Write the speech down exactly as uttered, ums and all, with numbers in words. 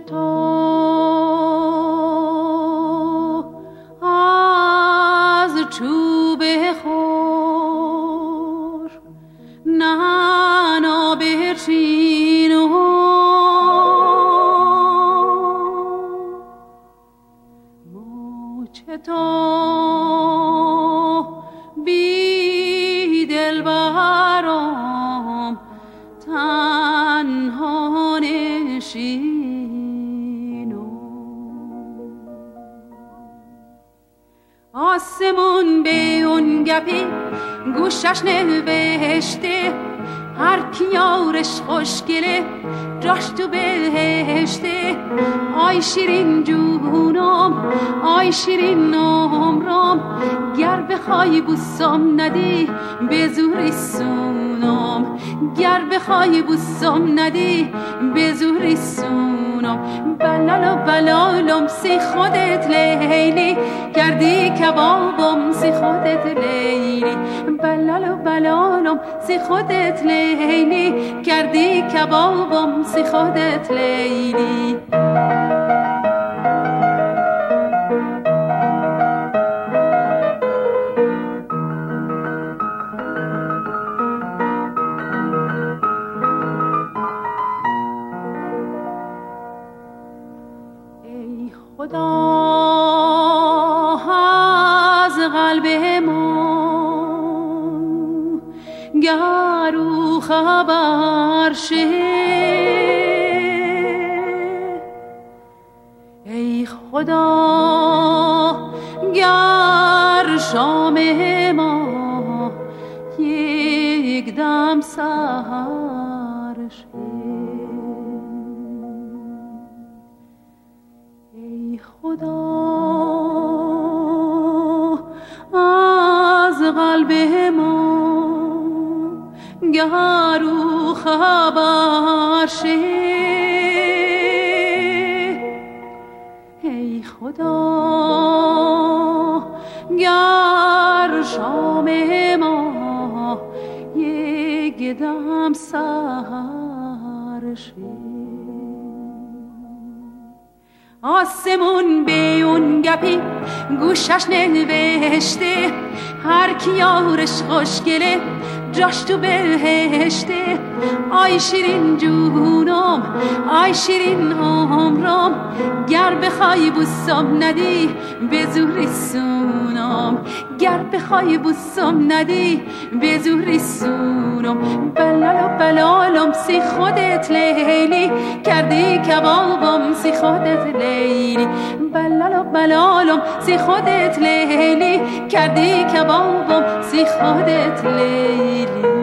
تو از چوب خور نعنا برچین و مچ تو بی دل برام تنها نشین و آسمون به اون گپی گوشش نوشته هر کی یارش خوشگله جاش تو بهشته. آی شیرین جونم آی شیرین عمرم گر بخوای بوسم ندی به زوری سونم گر بخوای بوسم ندی به زوری سونم. بلال و بلالم سی خودت لیلی کردی کبابم سی خودت لیلی. بلال و بلالم سی خودت لیلی کردی کبابم سی خودت لیلی. ای خدا از قلب من گر او خبر شه. ای خدا گر شام ما یک دم سحر شه. ای خدا از قلب ما گر او خبر شه. ای خدا گر شام ما یک دم سحر شه. آسمون به اون گپی گوشش نوشته هر کی یارش خوشگله جاش تو بهشته. آی شیرین جونم آی شیرین عمرم گر بخوای بوسم ندی به زوری سونم گر بخوای بوسم ندی به زوری سونم. بلال و بلالم سی خودت لیلی کردی کبابم سی خودت لیلی. بلال و بلالم سی خودت لیلی کردی کبابم سی خودت لیلی.